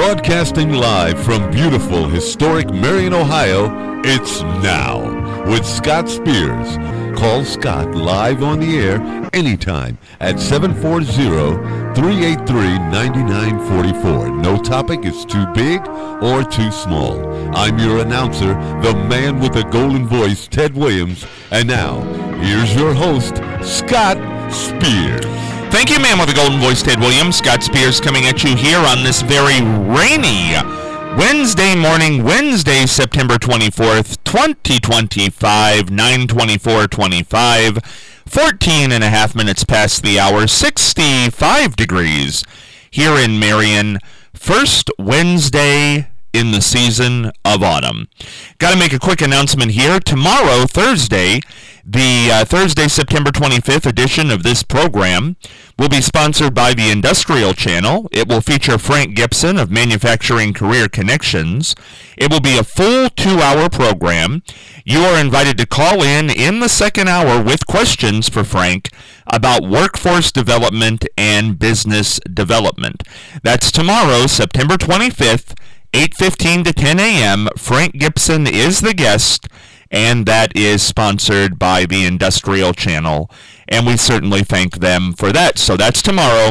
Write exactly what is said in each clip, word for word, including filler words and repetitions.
Broadcasting live from beautiful, historic Marion, Ohio, it's Now with Scott Spears. Call Scott live on the air anytime at seven four zero, three eight three, nine nine four four. No topic is too big or too small. I'm your announcer, the man with the golden voice, Ted Williams. And now, here's your host, Scott Spears. Thank you, man with the golden voice, Ted Williams. Scott Spears coming at you here on this very rainy Wednesday morning, Wednesday, September twenty-fourth, twenty twenty-five, nine twenty-four twenty-five, fourteen and a half minutes past the hour, sixty-five degrees here in Marion. First Wednesday in the season of autumn. Got to make a quick announcement here. Tomorrow, Thursday, the uh, Thursday, September twenty-fifth edition of this program will be sponsored by the Industrial Channel. It will feature Frank Gibson of Manufacturing Career Connections. It will be a full two-hour program. You are invited to call in in the second hour with questions for Frank about workforce development and business development. That's tomorrow, September twenty-fifth, eight fifteen to ten a.m. Frank Gibson is the guest, and that is sponsored by the Industrial Channel, and we certainly thank them for that. So that's tomorrow.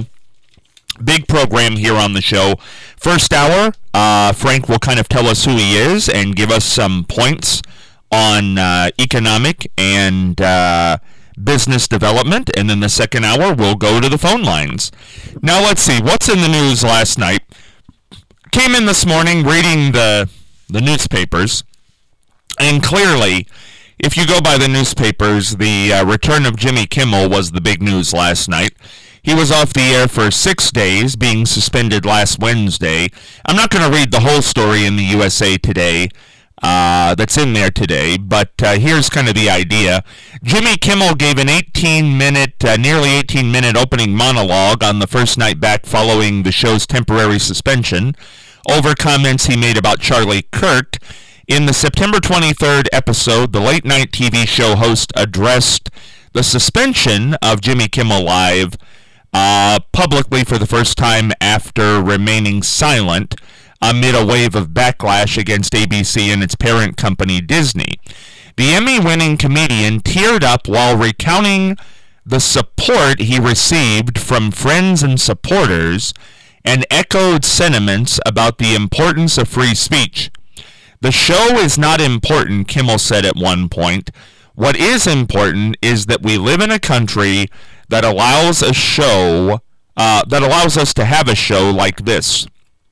Big program here on the show. First hour, uh, Frank will kind of tell us who he is and give us some points on uh, economic and uh, business development, and then the second hour, we'll go to the phone lines. Now let's see, what's in the news last night? Came in this morning reading the the newspapers, and clearly, if you go by the newspapers, the uh, return of Jimmy Kimmel was the big news last night. He was off the air for six days, being suspended last Wednesday. I'm not going to read the whole story in the U S A Today uh, that's in there today, but uh, here's kind of the idea. Jimmy Kimmel gave an eighteen-minute, uh, nearly eighteen-minute opening monologue on the first night back following the show's temporary suspension over comments he made about Charlie Kirk. In the September twenty-third episode, the late-night T V show host addressed the suspension of Jimmy Kimmel Live uh, publicly for the first time after remaining silent amid a wave of backlash against A B C and its parent company, Disney. The Emmy-winning comedian teared up while recounting the support he received from friends and supporters and echoed sentiments about the importance of free speech. The show is not important, Kimmel said at one point. What is important is that we live in a country that allows a show, uh, that allows us to have a show like this.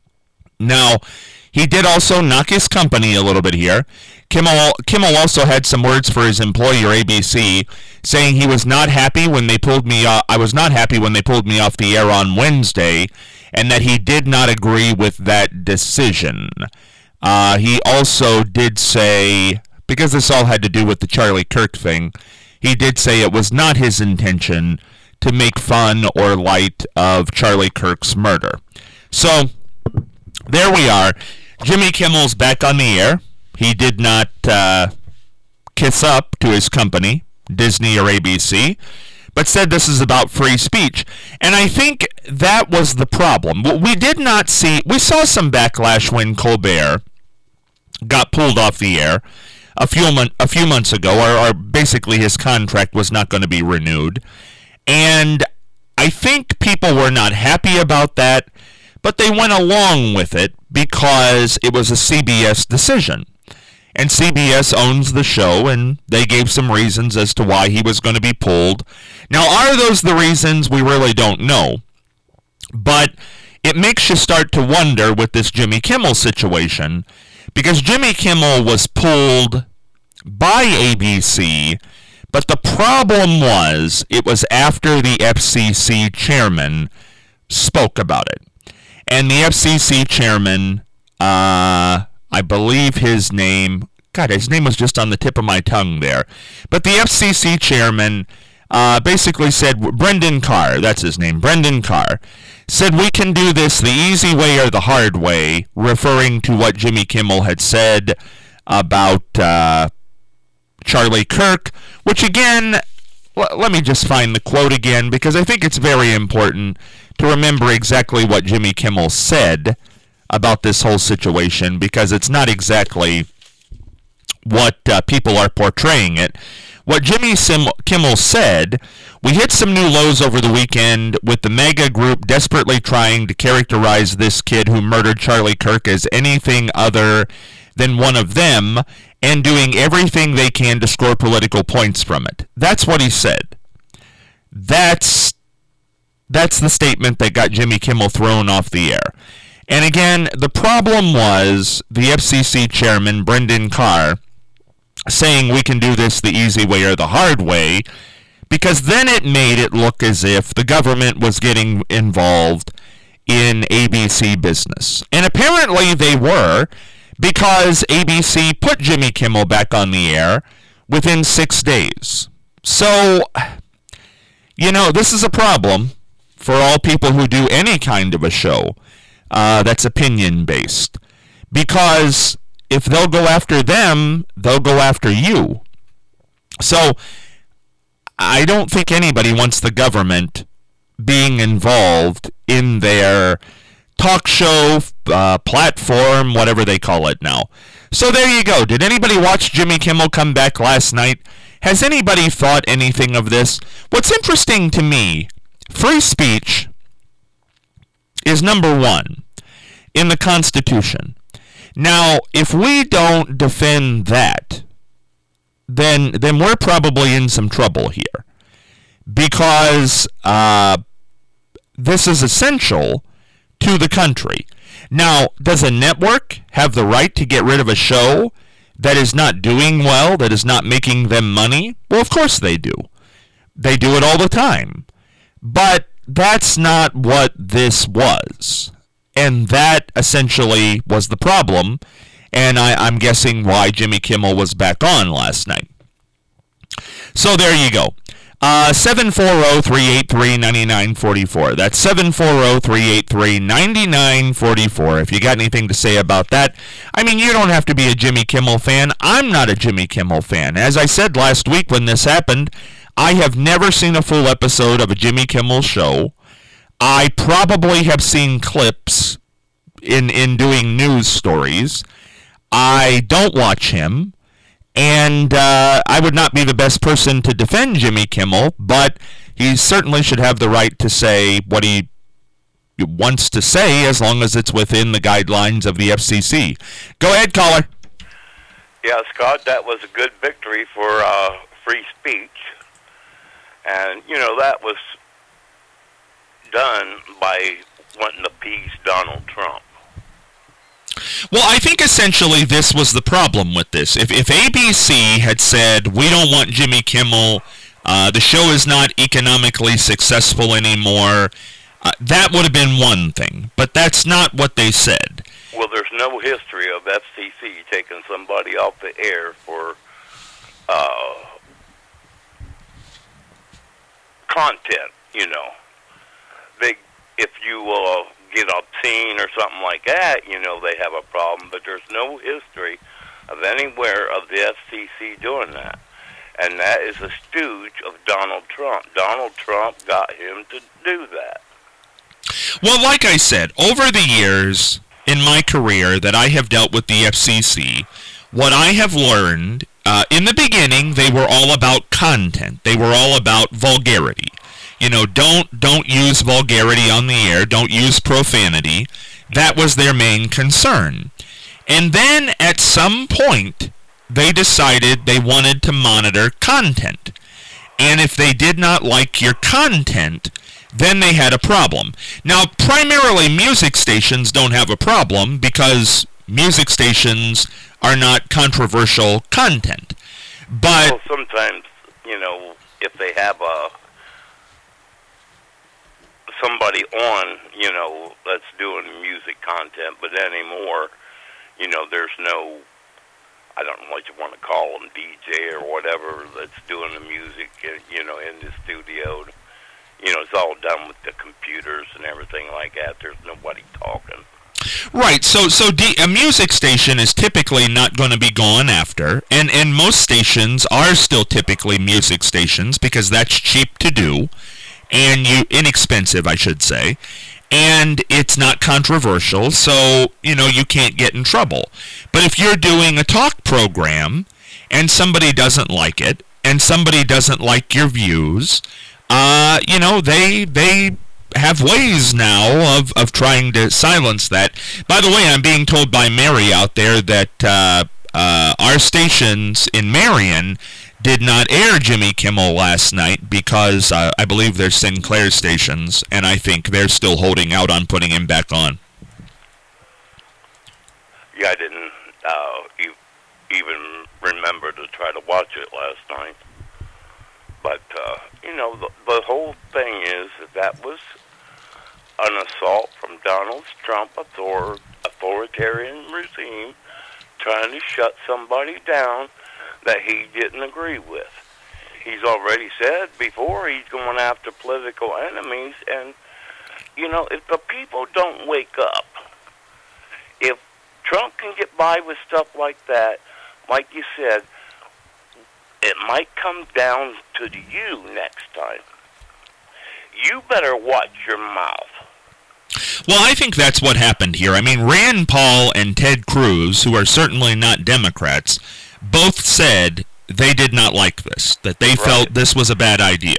Now, he did also knock his company a little bit here. Kimmel, Kimmel also had some words for his employer, A B C, saying he was not happy when they pulled me off, I was not happy when they pulled me off the air on Wednesday, and that he did not agree with that decision. Uh, he also did say, because this all had to do with the Charlie Kirk thing, he did say it was not his intention to make fun or light of Charlie Kirk's murder. So, there we are. Jimmy Kimmel's back on the air. He did not uh, kiss up to his company, Disney or A B C, but said this is about free speech. And I think that was the problem. We did not see, we saw some backlash when Colbert got pulled off the air a few, mon- a few months ago, or, or basically his contract was not going to be renewed. And I think people were not happy about that, but they went along with it because it was a C B S decision. And C B S owns the show, and they gave some reasons as to why he was going to be pulled. Now, are those the reasons? We really don't know. But it makes you start to wonder with this Jimmy Kimmel situation, because Jimmy Kimmel was pulled by A B C, but the problem was it was after the F C C chairman spoke about it. And the F C C chairman, uh, I believe his name, God, his name was just on the tip of my tongue there. But the F C C chairman uh, basically said, Brendan Carr, that's his name, Brendan Carr, said we can do this the easy way or the hard way, referring to what Jimmy Kimmel had said about uh, Charlie Kirk, which again, l- let me just find the quote again, because I think it's very important to remember exactly what Jimmy Kimmel said about this whole situation, because it's not exactly what uh, people are portraying it. What Jimmy Sim- Kimmel said, we hit some new lows over the weekend with the mega group desperately trying to characterize this kid who murdered Charlie Kirk as anything other than one of them, and doing everything they can to score political points from it. That's what he said. That's that's the statement that got Jimmy Kimmel thrown off the air. And again, the problem was the F C C chairman, Brendan Carr, saying we can do this the easy way or the hard way, because then it made it look as if the government was getting involved in A B C business. And apparently they were, because A B C put Jimmy Kimmel back on the air within six days. So, you know, this is a problem for all people who do any kind of a show uh, that's opinion-based. Because if they'll go after them, they'll go after you. So, I don't think anybody wants the government being involved in their talk show, uh, platform, whatever they call it now. So there you go. Did anybody watch Jimmy Kimmel come back last night? Has anybody thought anything of this? What's interesting to me, free speech is number one in the Constitution. Now, if we don't defend that, then then we're probably in some trouble here, because uh, this is essential to the country. Now, does a network have the right to get rid of a show that is not doing well, that is not making them money? Well, of course they do. They do it all the time. But that's not what this was. And that essentially was the problem, and I, I'm guessing why Jimmy Kimmel was back on last night. So there you go. Uh, seven four zero, three eight three, nine nine four four. That's seven four zero, three eight three, nine nine four four. If you got anything to say about that. I mean, you don't have to be a Jimmy Kimmel fan. I'm not a Jimmy Kimmel fan. As I said last week when this happened, I have never seen a full episode of a Jimmy Kimmel show. I probably have seen clips in, in doing news stories. I don't watch him. And uh, I would not be the best person to defend Jimmy Kimmel, but he certainly should have the right to say what he wants to say, as long as it's within the guidelines of the F C C. Go ahead, caller. Yeah, Scott, that was a good victory for uh, free speech. And, you know, that was done by wanting to appease Donald Trump. Well, I think essentially this was the problem with this. If if A B C had said, we don't want Jimmy Kimmel, uh, the show is not economically successful anymore, uh, that would have been one thing. But that's not what they said. Well, there's no history of F C C taking somebody off the air for uh, content, you know. They, if you uh, get obscene or something like that, you know, they have a problem. But there's no history of anywhere of the F C C doing that. And that is a stooge of Donald Trump. Donald Trump got him to do that. Well, like I said, over the years in my career that I have dealt with the F C C, what I have learned, uh, in the beginning, they were all about content. They were all about vulgarity. You know, don't don't use vulgarity on the air. Don't use profanity. That was their main concern. And then at some point, they decided they wanted to monitor content. And if they did not like your content, then they had a problem. Now, primarily music stations don't have a problem because music stations are not controversial content. But well, sometimes, you know, if they have a somebody on, you know, that's doing music content, but anymore, you know, there's no, I don't know what you want to call them, D J or whatever, that's doing the music, you know, in the studio. You know, it's all done with the computers and everything like that. There's nobody talking. Right, so so D- a music station is typically not going to be gone after, and, and most stations are still typically music stations because that's cheap to do, and you inexpensive, I should say. and it's not controversial, so, you know, you can't get in trouble. But if you're doing a talk program and somebody doesn't like it, and somebody doesn't like your views, uh, you know, they they have ways now of, of trying to silence that. By the way, I'm being told by Mary out there that uh, uh, our stations in Marion did not air Jimmy Kimmel last night because uh, I believe they're Sinclair stations, and I think they're still holding out on putting him back on. Yeah, I didn't uh, e- even remember to try to watch it last night. But, uh, you know, the, the whole thing is that that was an assault from Donald Trump, author, authoritarian regime, trying to shut somebody down that he didn't agree with. He's already said before he's going after political enemies, and, you know, if the people don't wake up, if Trump can get by with stuff like that, like you said, it might come down to you next time. You better watch your mouth. Well, I think that's what happened here. I mean, Rand Paul and Ted Cruz, who are certainly not Democrats, both said they did not like this, that they right. felt this was a bad idea.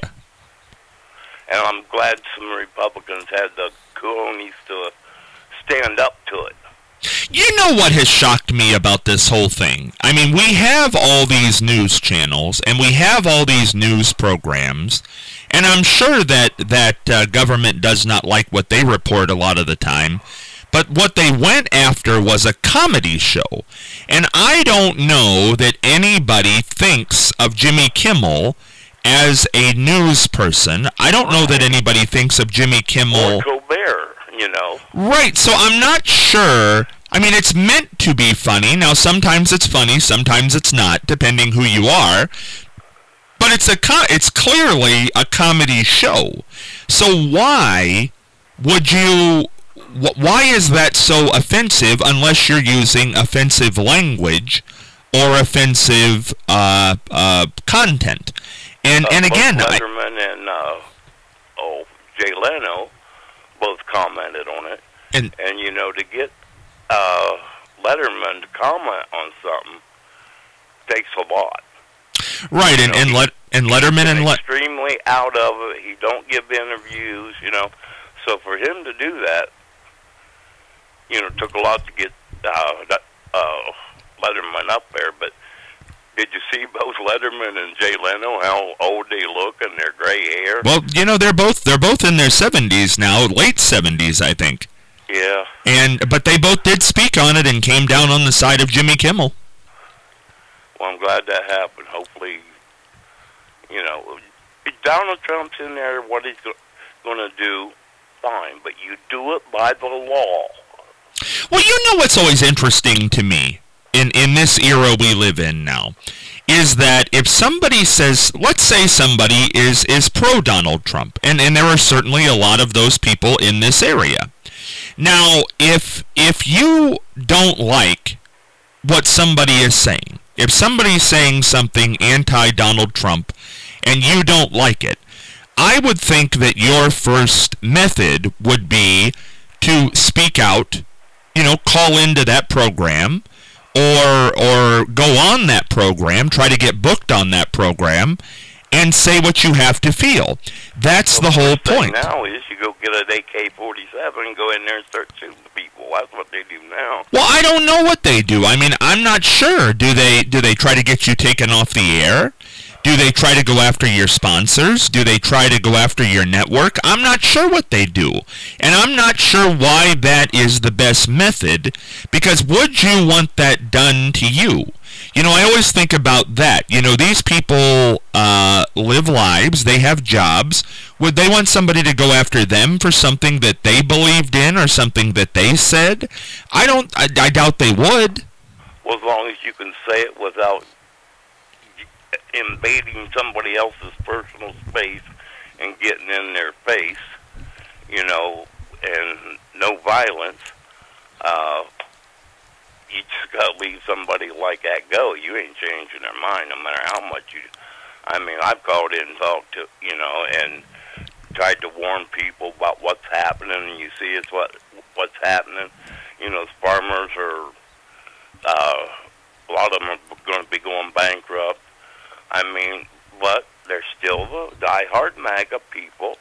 And I'm glad some Republicans had the cojones to stand up to it. You know what has shocked me about this whole thing? I mean, we have all these news channels, and we have all these news programs, and I'm sure that, that uh, government does not like what they report a lot of the time, but what they went after was a comedy show. And I don't know that anybody thinks of Jimmy Kimmel as a news person. I don't know that anybody thinks of Jimmy Kimmel... Or Colbert, you know. Right, so I'm not sure... I mean, it's meant to be funny. Now, sometimes it's funny, sometimes it's not, depending who you are. But it's a co- it's clearly a comedy show. So why would you... Wh- why is that so offensive unless you're using offensive language or offensive uh, uh, content? And uh, and again... Both Letterman I, and uh, oh, Jay Leno both commented on it. And, and you know, to get... Uh, Letterman to comment on something takes a lot. Right, and, you know, and let and Letterman and let extremely out of it. He don't give interviews, you know. So for him to do that, you know, took a lot to get uh, that, uh, Letterman up there. But did you see both Letterman and Jay Leno how old they look and their gray hair? Well, you know, they're both they're both in their seventies now, late seventies, I think. Yeah. And but they both did speak on it and came down on the side of Jimmy Kimmel. Well, I'm glad that happened. Hopefully, you know, if Donald Trump's in there, what he's going to do, fine. But you do it by the law. Well, you know what's always interesting to me in, in this era we live in now is that if somebody says, let's say somebody is, is pro-Donald Trump, and, and there are certainly a lot of those people in this area. Now, if if you don't like what somebody is saying, if somebody's saying something anti-Donald Trump and you don't like it, I would think that your first method would be to speak out, you know, call into that program, or or go on that program, try to get booked on that program, and say what you have to feel. That's well, the whole point. Now is you go get an A K forty-seven and go in there and start shooting people. That's what they do now. Well, I don't know what they do. I mean, I'm not sure. Do they do they try to get you taken off the air? Do they try to go after your sponsors? Do they try to go after your network? I'm not sure what they do. And I'm not sure why that is the best method, because would you want that done to you? You know, I always think about that. You know, these people uh, live lives, they have jobs. Would they want somebody to go after them for something that they believed in or something that they said? I don't, I, I doubt they would. Well, as long as you can say it without invading somebody else's personal space and getting in their face, you know, and no violence, uh, you just got to leave somebody like that go. You ain't changing their mind no matter how much you... I mean, I've called in and talked to, you know, and tried to warn people about what's happening, and you see it's what what's happening. You know, farmers are, uh, a lot of them are going to be going bankrupt. I mean, but there's still the diehard MAGA people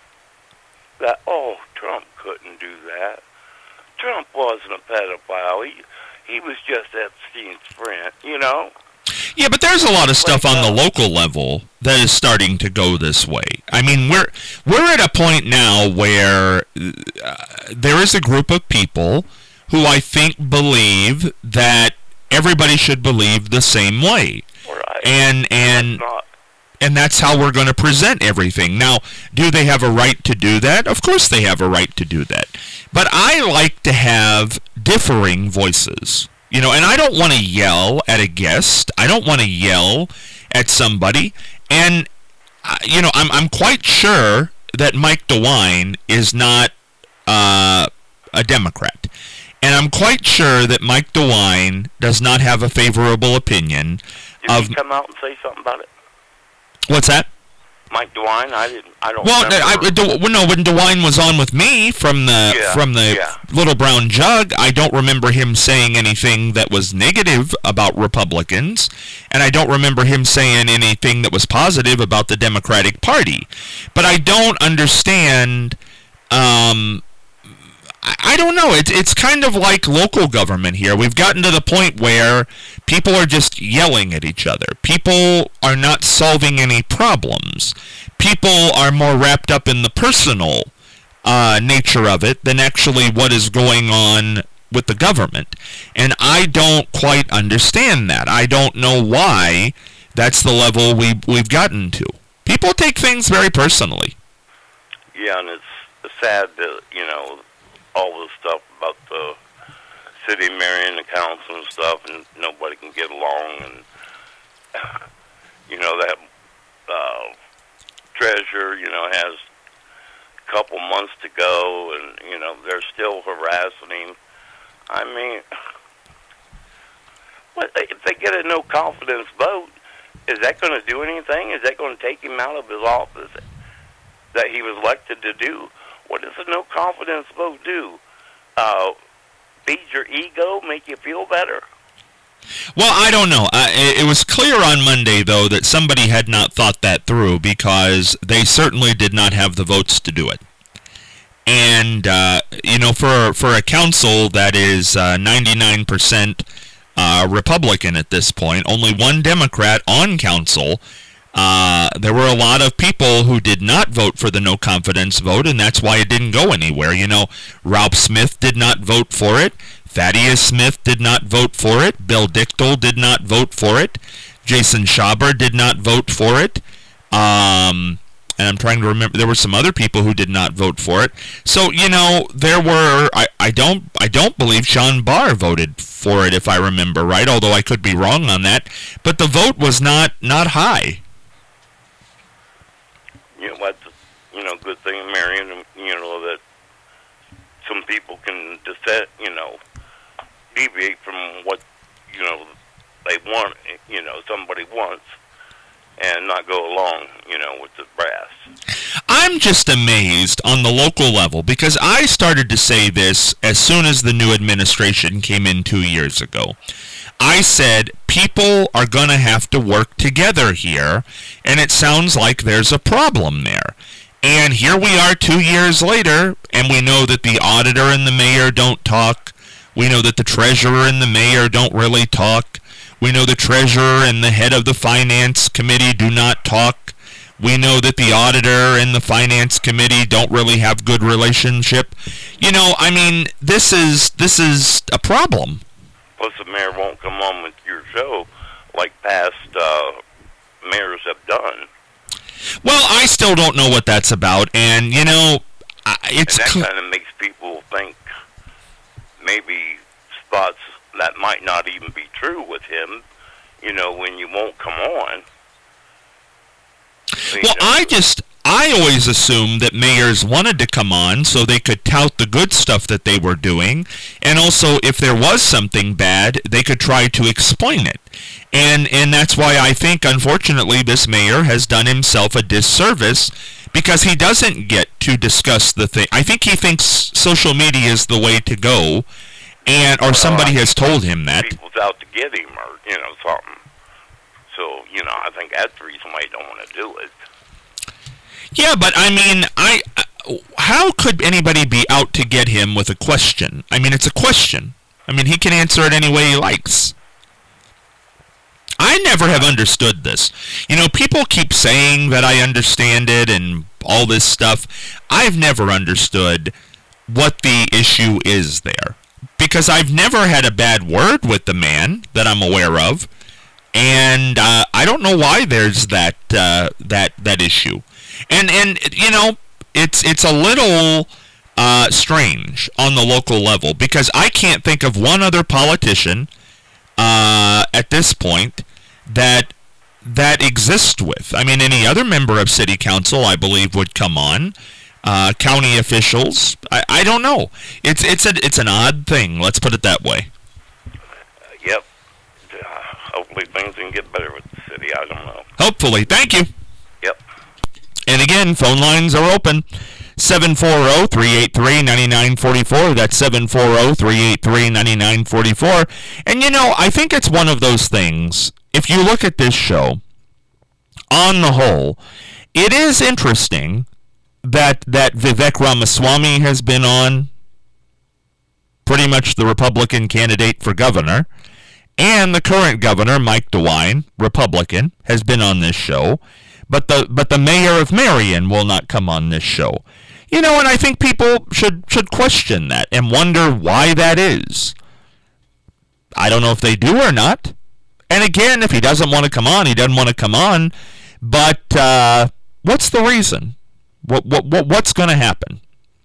that, oh, Trump couldn't do that. Trump wasn't a pedophile. He, he was just Epstein's friend, you know? Yeah, but there's a lot of stuff on the local level that is starting to go this way. I mean, we're we're at a point now where uh, there is a group of people who I think believe that everybody should believe the same way. Right. And and and that's how we're going to present everything. Now, do they have a right to do that? Of course they have a right to do that. But I like to have differing voices. You know, and I don't want to yell at a guest. I don't want to yell at somebody. And, uh, you know, I'm I'm quite sure that Mike DeWine is not uh, a Democrat. And I'm quite sure that Mike DeWine does not have a favorable opinion Did of... he come out and say something about it? What's that? Mike DeWine? I didn't. I don't. Well, remember. I, De, no, when DeWine was on with me from the Yeah, from the yeah. Little Brown Jug, I don't remember him saying anything that was negative about Republicans, and I don't remember him saying anything that was positive about the Democratic Party. But I don't understand. Um, I, I don't know. It's it's kind of like local government here. We've gotten to the point where people are just yelling at each other. People are not solving any problems. People are more wrapped up in the personal uh, nature of it than actually what is going on with the government. And I don't quite understand that. I don't know why that's the level we, we've gotten to. People take things very personally. Yeah, and it's sad that, you know, all this stuff about the city mayor and the council and stuff, and nobody can get along, and, you know, that uh, treasurer, you know, has a couple months to go, and, you know, they're still harassing him. I mean, what, if they get a no-confidence vote, is that going to do anything? Is that going to take him out of his office that he was elected to do? What does a no-confidence vote do? Uh, feed your ego, make you feel better? Well, I don't know. Uh, it, it was clear on Monday, though, that somebody had not thought that through because they certainly did not have the votes to do it. And, uh, you know, for, for a council that is uh, ninety-nine percent uh, Republican at this point, only one Democrat on council, Uh, there were a lot of people who did not vote for the no-confidence vote, and that's why it didn't go anywhere. You know, Ralph Smith did not vote for it. Thaddeus Smith did not vote for it. Bill Dichtel did not vote for it. Jason Schaber did not vote for it. Um, and I'm trying to remember, there were some other people who did not vote for it. So, you know, there were, I, I don't I don't believe Sean Barr voted for it, if I remember right, although I could be wrong on that. But the vote was not, not high. You know, that's, you know, good thing, Marion, you know, that some people can dissent, you know, deviate from what, you know, they want, you know, somebody wants, and not go along, you know, with the brass. I'm just amazed on the local level, because I started to say this as soon as the new administration came in two years ago. I said, people are going to have to work together here, and it sounds like there's a problem there. And here we are two years later, and we know that the auditor and the mayor don't talk. We know that the treasurer and the mayor don't really talk. We know the treasurer and the head of the finance committee do not talk. We know that the auditor and the finance committee don't really have good relationship. You know, I mean, this is this is a problem. Plus, the mayor won't come on with your show like past uh, mayors have done. Well, I still don't know what that's about, and, you know, it's... And that cl- kind of makes people think maybe spots that might not even be true with him, you know, when you won't come on. So, well, you know, I just... I always assumed that mayors wanted to come on so they could tout the good stuff that they were doing, and also if there was something bad, they could try to explain it. And and that's why I think, unfortunately, this mayor has done himself a disservice because he doesn't get to discuss the thing. I think he thinks social media is the way to go, and or somebody has told him that. People's out to get him, or you know, something. So you know, I think that's the reason why he don't want to do it. Yeah, but I mean, I how could anybody be out to get him with a question? I mean, it's a question. I mean, he can answer it any way he likes. I never have understood this. You know, people keep saying that I understand it and all this stuff. I've never understood what the issue is there. Because I've never had a bad word with the man that I'm aware of. And uh, I don't know why there's that uh, that that issue. And, and you know, it's, it's a little uh, strange on the local level. Because I can't think of one other politician uh, at this point that that exists with. I mean, any other member of city council, I believe, would come on. Uh, county officials, I, I don't know. It's it's a it's an odd thing. Let's put it that way. Uh, yep. Uh, hopefully things can get better with the city. I don't know. Hopefully. Thank you. Yep. And again, phone lines are open. seven four zero, three eight three, nine nine four four. That's seven four zero, three eight three, nine nine four four. And you know, I think it's one of those things. If you look at this show, on the whole, it is interesting that that Vivek Ramaswamy has been on, pretty much the Republican candidate for governor, and the current governor, Mike DeWine, Republican, has been on this show, but the but the mayor of Marion will not come on this show. You know, and I think people should should question that and wonder why that is. I don't know if they do or not. And again, if he doesn't want to come on, he doesn't want to come on. But uh, what's the reason? What what, what what's going to happen?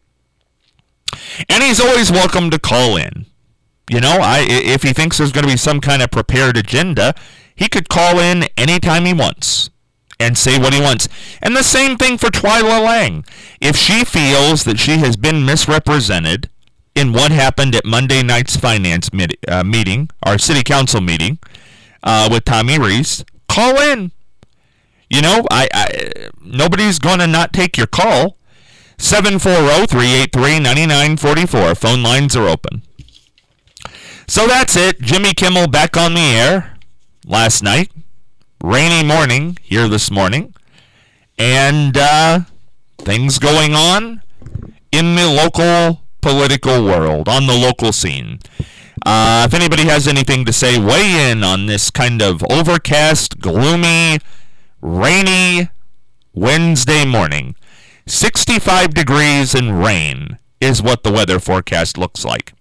And he's always welcome to call in. You know, I if he thinks there's going to be some kind of prepared agenda, he could call in anytime he wants and say what he wants. And the same thing for Twyla Lang. If she feels that she has been misrepresented in what happened at Monday night's finance mit- uh, meeting, our city council meeting, Uh, with Tommy Reese, call in. You know, I, I nobody's going to not take your call. seven four zero, three eight three, nine nine four four. Phone lines are open. So that's it. Jimmy Kimmel back on the air last night. Rainy morning here this morning. And uh, things going on in the local political world, on the local scene. Uh, if anybody has anything to say, weigh in on this kind of overcast, gloomy, rainy Wednesday morning. sixty-five degrees and rain is what the weather forecast looks like.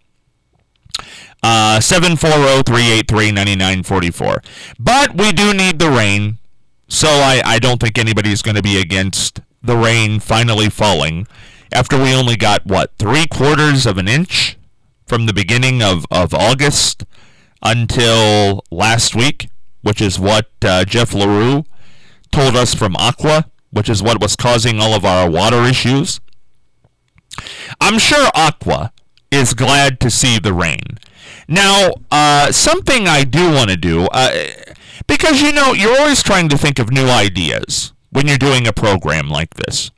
Uh, seven four zero, three eight three, nine nine four four. But we do need the rain, so I, I don't think anybody's going to be against the rain finally falling after we only got, what, three quarters of an inch from the beginning of, of August until last week, which is what uh, Jeff LaRue told us from Aqua, which is what was causing all of our water issues. I'm sure Aqua is glad to see the rain. Now, uh, something I do want to do, uh, because, you know, you're always trying to think of new ideas when you're doing a program like this.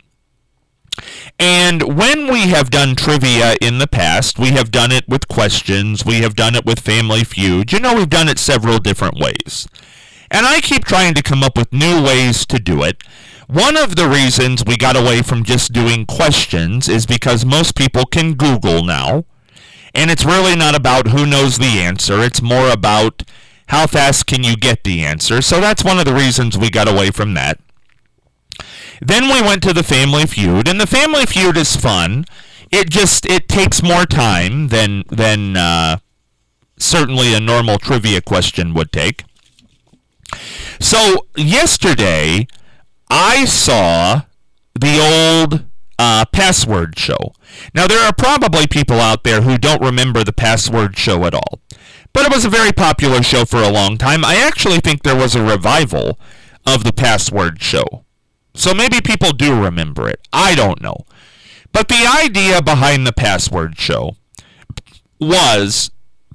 And when we have done trivia in the past, we have done it with questions, we have done it with Family Feud. You know, we've done it several different ways. And I keep trying to come up with new ways to do it. One of the reasons we got away from just doing questions is because most people can Google now. And it's really not about who knows the answer. It's more about how fast can you get the answer. So that's one of the reasons we got away from that. Then we went to the Family Feud, and the Family Feud is fun. It just, it takes more time than, than uh, certainly a normal trivia question would take. So, yesterday, I saw the old uh, Password Show. Now, there are probably people out there who don't remember the Password Show at all. But it was a very popular show for a long time. I actually think there was a revival of the Password Show. So maybe people do remember it. I don't know. But the idea behind the Password Show was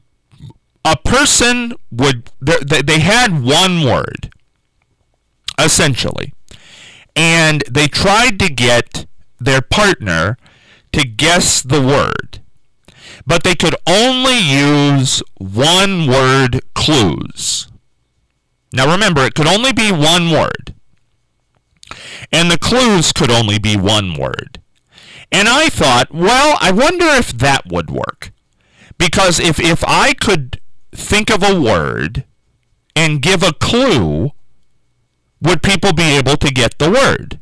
a person would, they had one word, essentially. and they tried to get their partner to guess the word, but they could only use one-word clues. Now remember, it could only be one word, and the clues could only be one word. And I thought, well, I wonder if that would work. Because if, if I could think of a word and give a clue, would people be able to get the word?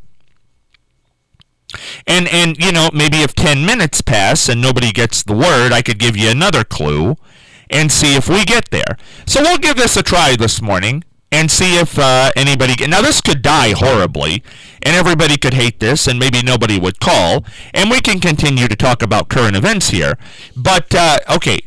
And, and you know, maybe if ten minutes pass and nobody gets the word, I could give you another clue and see if we get there. So we'll give this a try this morning and see if uh, anybody... Now, this could die horribly, and everybody could hate this, and maybe nobody would call, and we can continue to talk about current events here. But, uh, okay,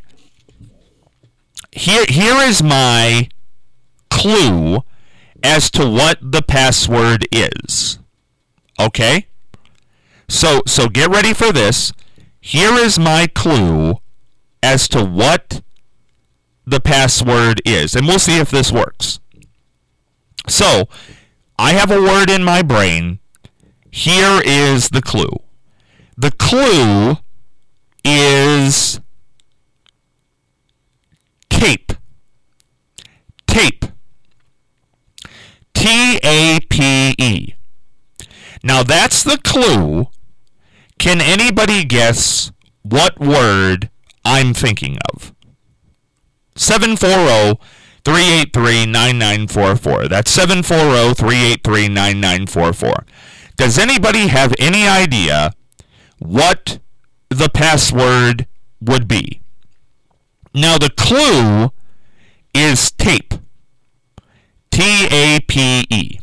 here here is my clue as to what the password is. Okay? So, so get ready for this. Here is my clue as to what the password is, and we'll see if this works. So, I have a word in my brain. Here is the clue. The clue is tape. Tape. T A P E. Now, that's the clue. Can anybody guess what word I'm thinking of? seven four zero, three eight three, nine nine four four. That's seven four zero, three eight three, nine nine four four. Does anybody have any idea what the password would be? Now, the clue is tape. T A P E.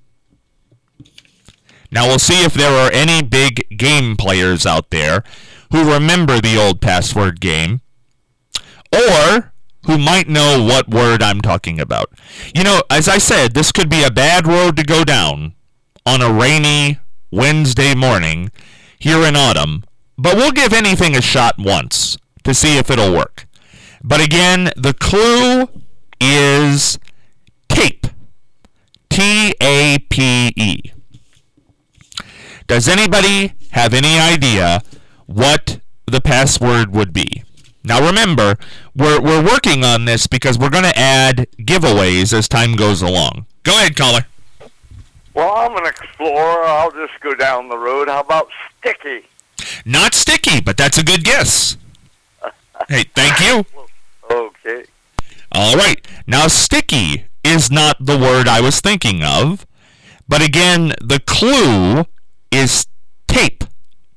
Now, we'll see if there are any big game players out there who remember the old password game, or who might know what word I'm talking about. You know, as I said, this could be a bad road to go down on a rainy Wednesday morning here in autumn, but we'll give anything a shot once to see if it'll work. But again, the clue is tape. T A P E. Does anybody have any idea what the password would be? Now remember, we're we're working on this because we're going to add giveaways as time goes along. Go ahead, caller. Well, I'm an explorer. I'll just go down the road. How about sticky? Not sticky, but that's a good guess. Hey, thank you. Okay. All right. Now, sticky is not the word I was thinking of, but again, the clue is tape.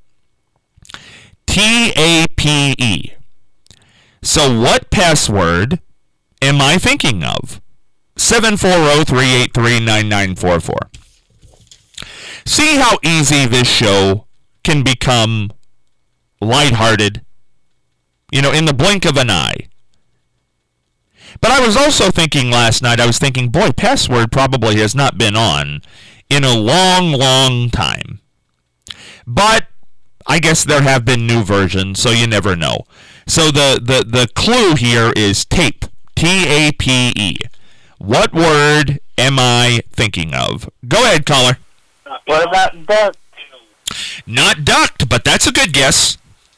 T A P E. So what password am I thinking of? seven four zero, three eight three, nine nine four four. See how easy this show can become lighthearted, you know, in the blink of an eye. But I was also thinking last night, I was thinking, boy, password probably has not been on in a long, long time. But I guess there have been new versions, so you never know. So the, the, the clue here is tape. T A P E. What word am I thinking of? Go ahead, caller. What about duck? Not ducked, but that's a good guess.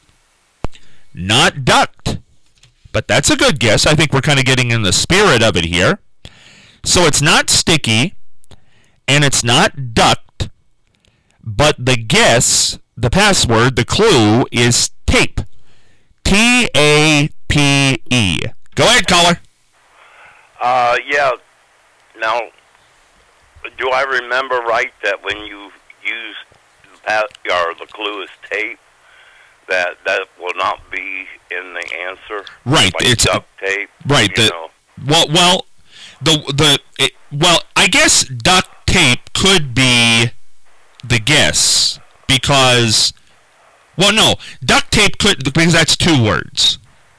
Not ducked, but that's a good guess. I think we're kind of getting in the spirit of it here. So it's not sticky, and it's not ducked, but the guess, the password, the clue is tape. T A P E. Go ahead, caller. Uh, yeah. Now, do I remember right that when you use the pass, or the clue is tape, that that will not be in the answer? Right. Like it's duct tape. Right. You The, know? well, well, the the it, well, I guess duct tape could be the guess because, well, no, duct tape could, because that's two words.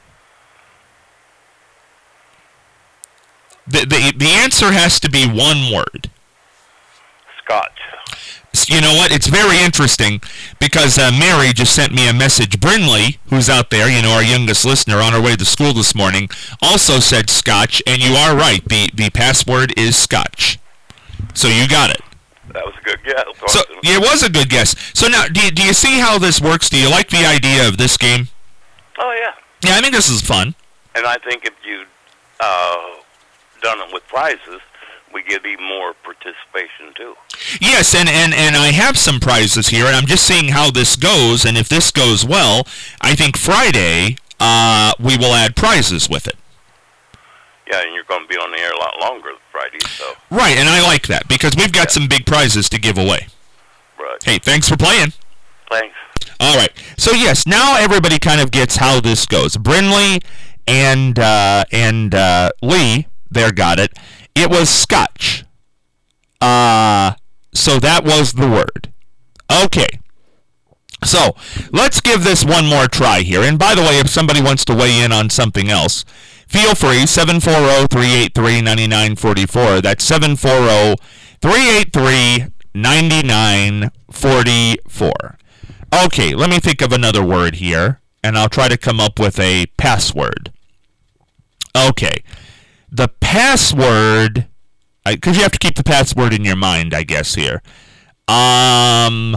The, the the answer has to be one word. Scotch. You know what? It's very interesting because uh, Mary just sent me a message. Brinley, who's out there, you know, our youngest listener, on her way to school this morning, also said Scotch, and you are right. The the password is Scotch. So you got it. That was a good guess. So yeah, it was a good guess. So now, do you, do you see how this works? Do you like the idea of this game? Oh yeah. Yeah, I think this is fun. And I think if you uh, done it with prizes, we get even more participation too. Yes, and, and, and I have some prizes here, and I'm just seeing how this goes. And if this goes well, I think Friday uh, we will add prizes with it. Yeah, and you're going to be on the air a lot longer Friday, so. Right, and I like that because we've got some big prizes to give away. Right. Hey, thanks for playing. Thanks. All right. So yes, now everybody kind of gets how this goes. Brinley and uh, and uh, Lee there got it. It was Scotch. Uh, so that was the word. Okay. So let's give this one more try here. And by the way, if somebody wants to weigh in on something else, feel free. seven four zero, three eight three, nine nine four four. That's seven four zero, three eight three, nine nine four four. Okay, let me think of another word here, and I'll try to come up with a password. Okay, the password, because you have to keep the password in your mind, I guess, here. Um,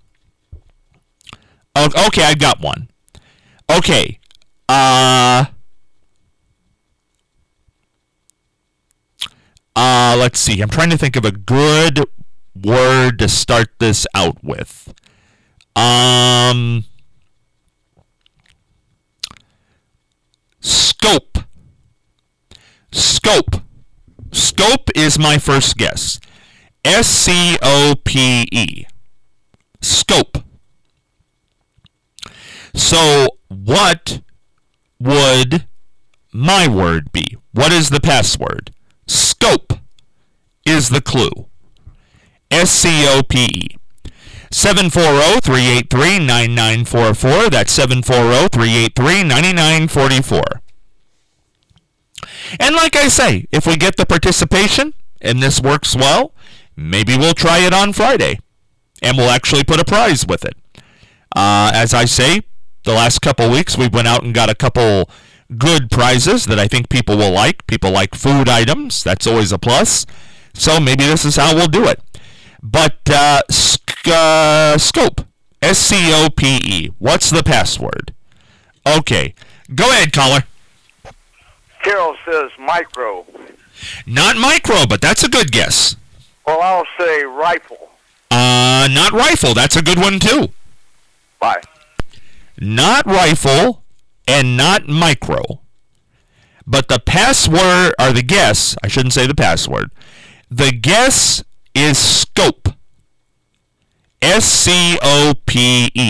okay, I got one. Okay, uh, uh, let's see, I'm trying to think of a good word to start this out with. Um, scope. Scope. Scope is my first guess. S C O P E. Scope. So, what would my word be? What is the password? Scope is the clue. S C O P E. seven four zero, three eight three, nine nine four four. That's seven four zero, three eight three, nine nine four four. And like I say, if we get the participation and this works well, maybe we'll try it on Friday. And we'll actually put a prize with it. Uh, as I say, the last couple weeks we've went out and got a couple good prizes that I think people will like. People like food items. That's always a plus. So maybe this is how we'll do it. But uh, sc- uh, scope, S C O P E. What's the password? Okay, go ahead, caller. Carol says micro. Not micro, but that's a good guess. Well, I'll say rifle. Uh, not rifle. That's a good one too. Bye. Not rifle and not micro. But the password, or the guess, I shouldn't say the password. The guess is scope. S C O P E.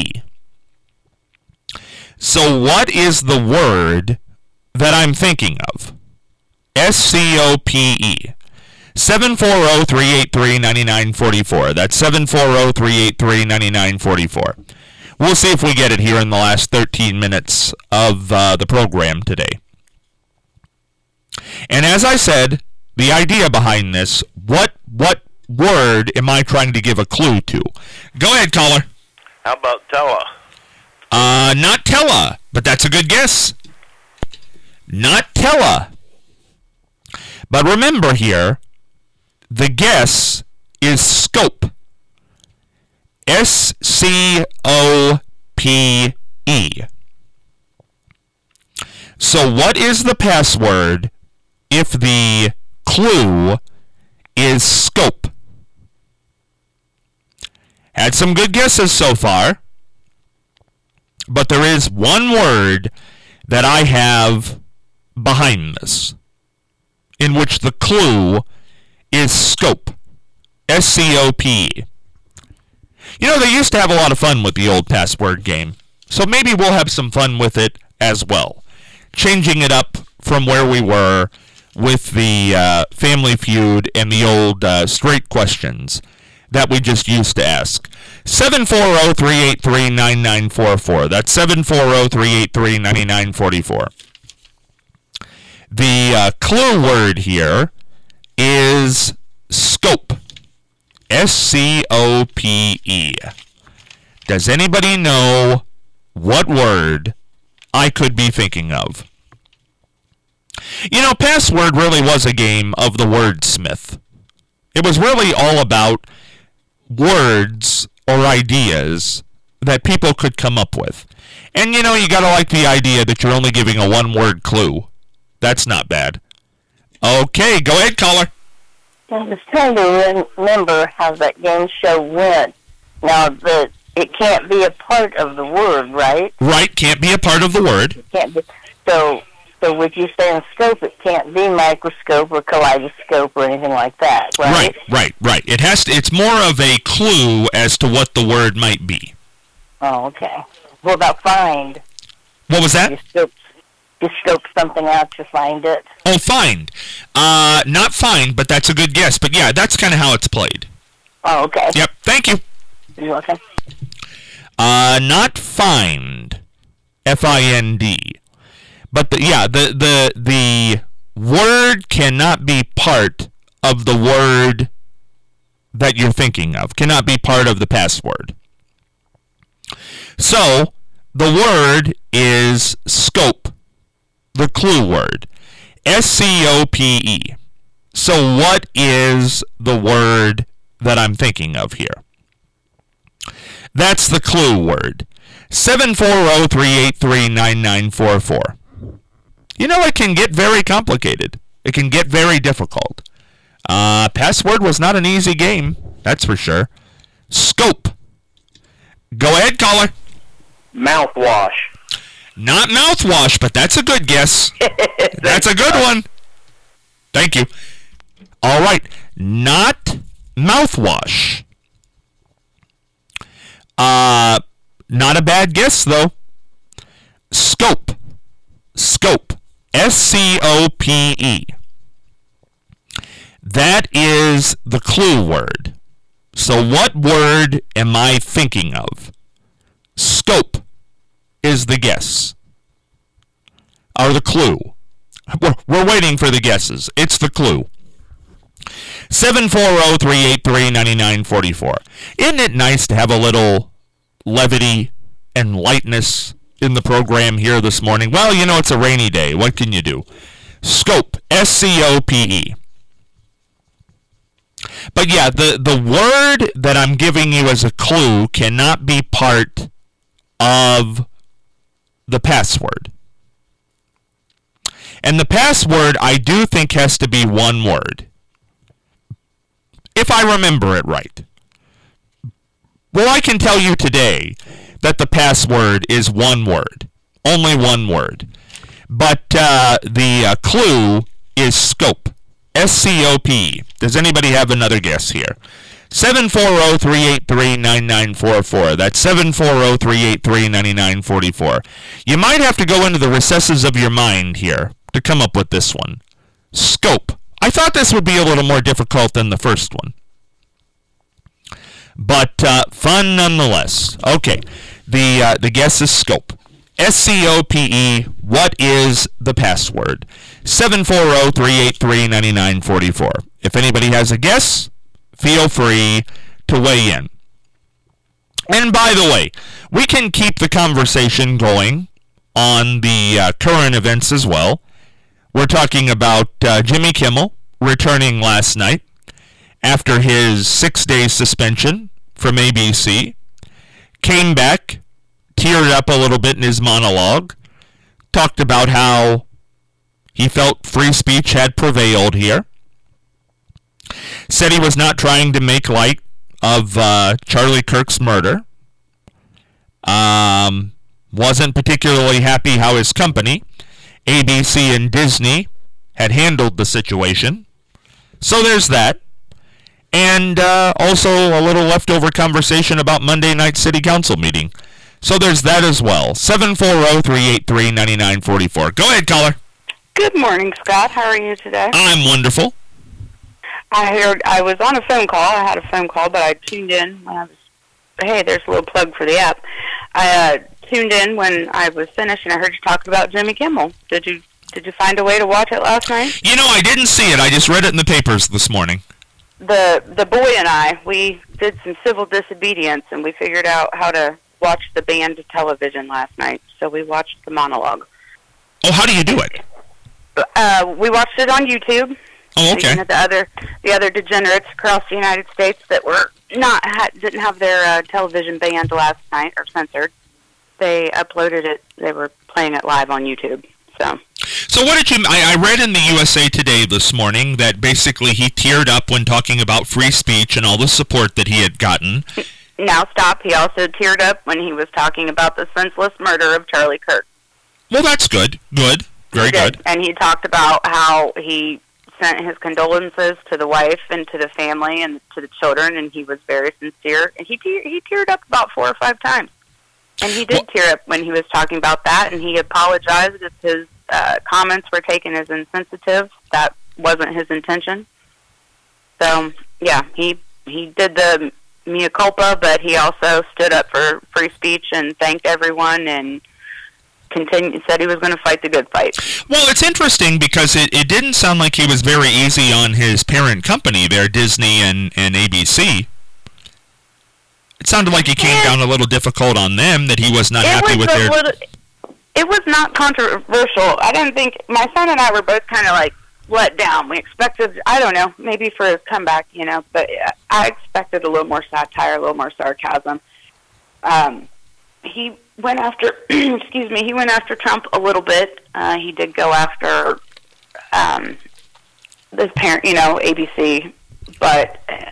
So what is the word that I'm thinking of? S C O P E. seven four zero, three eight three, nine nine four four. That's seven four zero, three eight three, nine nine four four. We'll see if we get it here in the last thirteen minutes of uh, the program today. And as I said, the idea behind this, what what word am I trying to give a clue to? Go ahead, caller. How about Tella? Uh, not Tella, but that's a good guess. Not Tella. But remember here, the guess is scope. S C O P E. So what is the password if the clue is scope? Had some good guesses so far, but there is one word that I have behind this, in which the clue is scope. S C O P E. You know, they used to have a lot of fun with the old password game, so maybe we'll have some fun with it as well. Changing it up from where we were with the uh, Family Feud and the old uh, straight questions that we just used to ask. seven four zero, three eight three, nine nine four four. That's seven four zero, three eight three, nine nine four four. The uh, clue word here is scope. S C O P E. Does anybody know what word I could be thinking of? You know, Password really was a game of the wordsmith. It was really all about words or ideas that people could come up with. And, you know, you got to like the idea that you're only giving a one-word clue. That's not bad. Okay, go ahead, caller. I was trying to remember how that game show went. Now, the, it can't be a part of the word, right? Right, can't be a part of the word. It can't be. So, so would you say in scope it can't be microscope or kaleidoscope or anything like that, right? Right, right, right. It has to. It's more of a clue as to what the word might be. Oh, okay. What about find? What was that? You scope, you scope something out to find it. Oh, find. Uh, not find, but that's a good guess. But yeah, that's kind of how it's played. Oh, okay. Yep, thank you. You're welcome. Uh, not find. F I N D. But the, yeah, the, the, the word cannot be part of the word that you're thinking of. Cannot be part of the password. So, the word is scope, the clue word. S C O P E. So what is the word that I'm thinking of here? That's the clue word. seven four zero, three eight three, nine nine four four. You know, it can get very complicated. It can get very difficult. Uh, password was not an easy game, that's for sure. Scope. Go ahead, caller. Mouthwash. Not mouthwash, but that's a good guess. That's a good one. Thank you. All right. Not mouthwash. Uh, not a bad guess, though. Scope. Scope. S C O P E. That is the clue word. So what word am I thinking of? Scope is the guess. Or the clue. We're, we're waiting for the guesses. It's the clue. seven four zero, three eight three, nine nine four four. Isn't it nice to have a little levity and lightness in the program here this morning? Well, you know, it's a rainy day. What can you do? Scope. S C O P E. But yeah, the, the word that I'm giving you as a clue cannot be part of the password. And the password, I do think, has to be one word. If I remember it right. Well, I can tell you today that the password is one word. Only one word. But uh, the uh, clue is scope. S C O P E. Does anybody have another guess here? seven four zero, three eight three, nine nine four four. That's seven four zero, three eight three, nine nine four four. You might have to go into the recesses of your mind here to come up with this one. Scope. I thought this would be a little more difficult than the first one. But uh, fun nonetheless. Okay, the, uh, the guess is scope. S C O P E, what is the password? seven four zero, three eight three, nine nine four four. If anybody has a guess, feel free to weigh in. And by the way, we can keep the conversation going on the uh, current events as well. We're talking about uh, Jimmy Kimmel returning last night after his six-day suspension from A B C. Came back, teared up a little bit in his monologue, talked about how he felt free speech had prevailed here. Said he was not trying to make light of uh, Charlie Kirk's murder. Um, wasn't particularly happy how his company, A B C and Disney, had handled the situation. So there's that. And uh, also a little leftover conversation about Monday night city council meeting. So there's that as well. seven four zero, three eight three, nine nine four four. Go ahead, caller. Good morning, Scott. How are you today? I'm wonderful. I heard I was on a phone call. I had a phone call, but I tuned in when I was. Hey, there's a little plug for the app. I uh, tuned in when I was finished, and I heard you talking about Jimmy Kimmel. Did you Did you find a way to watch it last night? You know, I didn't see it. I just read it in the papers this morning. The the boy and I, we did some civil disobedience, and we figured out how to watch the banned television last night. So we watched the monologue. Oh, how do you do it? Uh, we watched it on YouTube. Oh, okay. Looking at the other the other degenerates across the United States that were not ha- didn't have their uh, television banned last night or censored. They uploaded it. They were playing it live on YouTube. So. So what did you? I, I read in the U S A Today this morning that basically he teared up when talking about free speech and all the support that he had gotten. Now stop. He also teared up when he was talking about the senseless murder of Charlie Kirk. Well, that's good. Good. Very good. And he talked about how he sent his condolences to the wife and to the family and to the children, and he was very sincere. And he te- he teared up about four or five times. And he did well, tear up when he was talking about that, and he apologized if his uh, comments were taken as insensitive. That wasn't his intention. So, yeah, he he did the mea culpa, but he also stood up for free speech and thanked everyone and continued, said he was going to fight the good fight. Well, it's interesting because it, it didn't sound like he was very easy on his parent company there, Disney and, and A B C. It sounded like he came down a little difficult on them, that he was not happy with their... Little, it was not controversial. I didn't think... My son and I were both kind of like let down. We expected, I don't know, maybe for his comeback, you know, but I expected a little more satire, a little more sarcasm. Um, he went after, excuse me, he went after Trump a little bit. Uh, he did go after um, his parent, you know, A B C, but... Uh,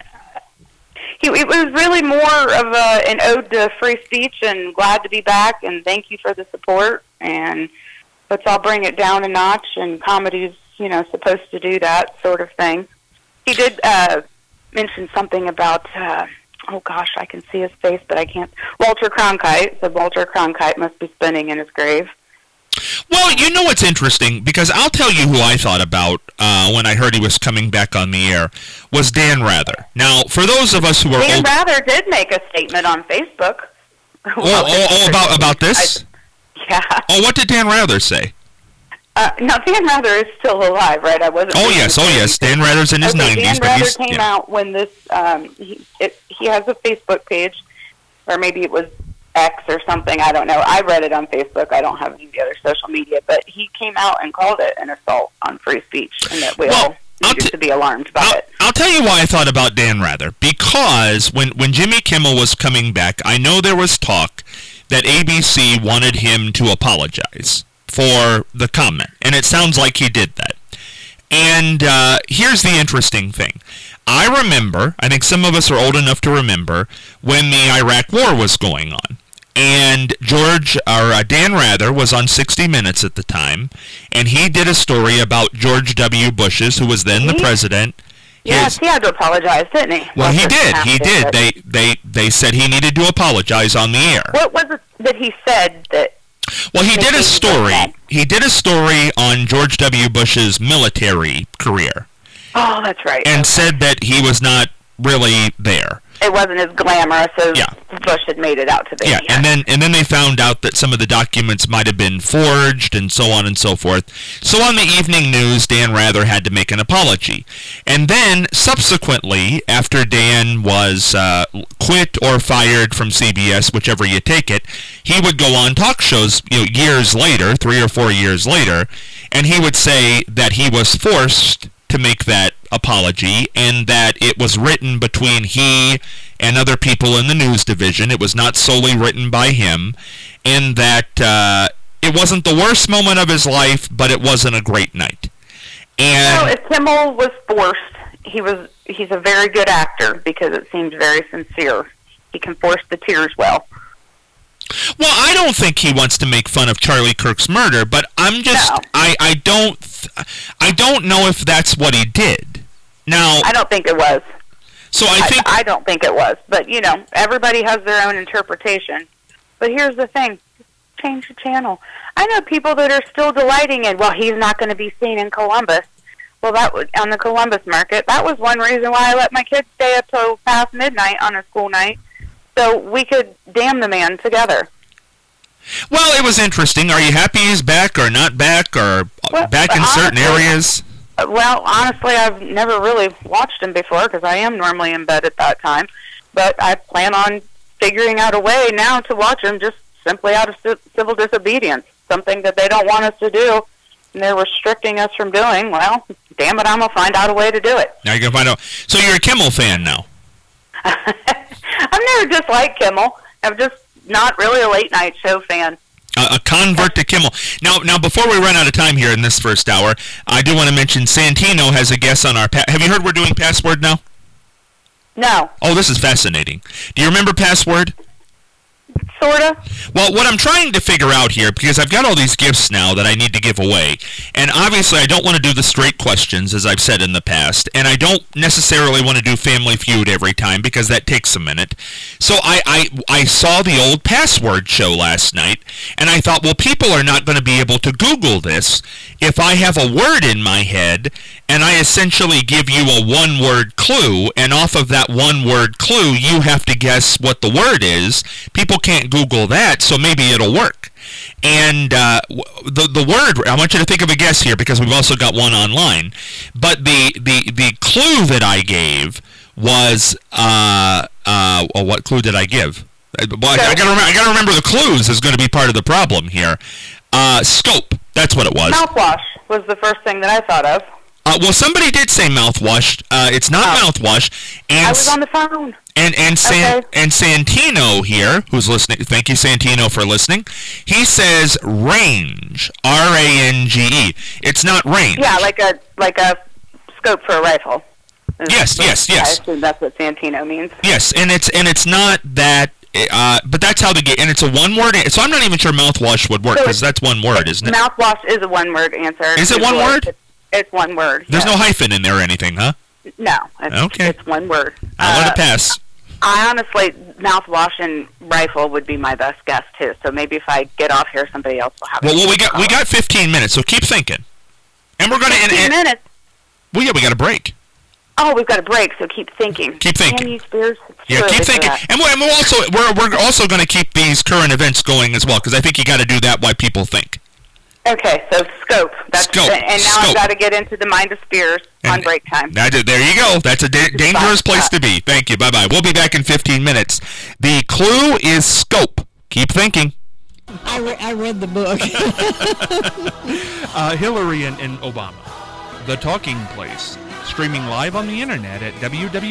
He, it was really more of a, an ode to free speech and glad to be back and thank you for the support and let's all bring it down a notch, and comedy's, you know, supposed to do that sort of thing. He did uh, mention something about, uh, oh gosh, I can see his face, but I can't. Walter Cronkite. So Walter Cronkite must be spinning in his grave. Well, you know what's interesting, because I'll tell you who I thought about uh, when I heard he was coming back on the air, was Dan Rather. Now, for those of us who are Dan old... Rather did make a statement on Facebook. Oh, oh, oh about, about this? I, yeah. Oh, what did Dan Rather say? Uh, no, Dan Rather is still alive, right? I wasn't... Oh, yes, oh, yes. Dan Rather's in his okay, nineties. Dan Rather but came yeah. out when this... Um, he, it, he has a Facebook page, or maybe it was X or something, I don't know. I read it on Facebook. I don't have any of the other social media, but he came out and called it an assault on free speech, and that we well, all needed t- to be alarmed by I'll, it. I'll tell you why I thought about Dan Rather, because when, when Jimmy Kimmel was coming back, I know there was talk that A B C wanted him to apologize for the comment, and it sounds like he did that. And uh, here's the interesting thing. I remember, I think some of us are old enough to remember, when the Iraq War was going on. And George, or uh, Dan Rather, was on sixty minutes at the time, and he did a story about George W. Bush's, who was then he, the president. Yes, his, he had to apologize, didn't he? Well, he did. He did. They, they, they said he needed to apologize on the air. What was it that he said that... Well, he did a story. He did a story on George W. Bush's military career. Oh, that's right. And okay. said that he was not really there. It wasn't as glamorous as yeah. Bush had made it out to be. Yeah, and then and then they found out that some of the documents might have been forged and so on and so forth. So on the evening news, Dan Rather had to make an apology. And then, subsequently, after Dan was uh, quit or fired from C B S, whichever you take it, he would go on talk shows, you know, years later, three or four years later, and he would say that he was forced to make that apology, and that it was written between he and other people in the news division. It was not solely written by him, and that uh, it wasn't the worst moment of his life, but it wasn't a great night. And well, if Kimmel was forced, he was he's a very good actor because it seems very sincere. He can force the tears well. Well, I don't think he wants to make fun of Charlie Kirk's murder, but I'm just no. I, I don't I don't know if that's what he did. Now, I don't think it was. So I think I, I don't think it was, but you know, everybody has their own interpretation. But here's the thing: change the channel. I know people that are still delighting in. Well, he's not going to be seen in Columbus. Well, that was on the Columbus market. That was one reason why I let my kids stay up till past midnight on a school night, so we could damn the man together. Well, it was interesting. Are you happy he's back or not back or well, back in honestly, certain areas? Well, honestly, I've never really watched him before because I am normally in bed at that time. But I plan on figuring out a way now to watch him just simply out of c- civil disobedience, something that they don't want us to do, and they're restricting us from doing. Well, damn it, I'm going to find out a way to do it. Now you're going to find out. So you're a Kimmel fan now? are just like Kimmel. I'm just not really a late night show fan. Uh, a convert to Kimmel. Now, now, before we run out of time here in this first hour, I do want to mention Santino has a guest on our... Pa- Have you heard we're doing Password now? No. Oh, this is fascinating. Do you remember Password? Sort of. Well, what I'm trying to figure out here, because I've got all these gifts now that I need to give away, and obviously I don't want to do the straight questions, as I've said in the past, and I don't necessarily want to do Family Feud every time, because that takes a minute. So I, I, I saw the old Password show last night, and I thought, well, people are not going to be able to Google this if I have a word in my head, and I essentially give you a one-word clue, and off of that one-word clue, you have to guess what the word is. People can't Google that, so maybe it'll work. And uh, the the word, I want you to think of a guess here, because we've also got one online. But the the, the clue that I gave was, uh, uh, well, what clue did I give? Well, I, I, gotta remember, I gotta remember the clues is going to be part of the problem here. Uh, scope, that's what it was. Mouthwash was the first thing that I thought of. Uh, well, somebody did say mouthwash. Uh, it's not oh. mouthwash. And I was on the phone. And and San, okay. and Santino here, who's listening, thank you, Santino, for listening. He says range, R A N G E. It's not range. Yeah, like a like a scope for a rifle. Yes, yes, yes. I assume that's what Santino means. Yes, and it's and it's not that. Uh, but that's how they get, and it's a one-word. So I'm not even sure mouthwash would work, because so that's one word, isn't it? Mouthwash is a one-word answer. Is it one word? It's, it's one word. There's yes. no hyphen in there or anything, huh? No. It's, okay. It's one word. I'll uh, let it pass. I honestly, mouthwash and rifle would be my best guess too. So maybe if I get off here, somebody else will have. Well, well we got we got fifteen minutes, so keep thinking, and we're gonna. fifteen and, and, minutes. Well, yeah, we got a break. Oh, we've got a break, so keep thinking. Keep thinking. Damn you, Spears. Yeah, keep thinking. And we're, and we're also we're we're also going to keep these current events going as well, because I think you got to do that while people think. Okay, so scope. That's scope. The, and now scope. I've got to get into the mind of Spears and on break time. That, there you go. That's a da- dangerous place to be. Thank you. Bye bye. We'll be back in fifteen minutes. The clue is scope. Keep thinking. I, re- I read the book. uh, Hillary and, and Obama. The Talking Place. Streaming live on the internet at w w w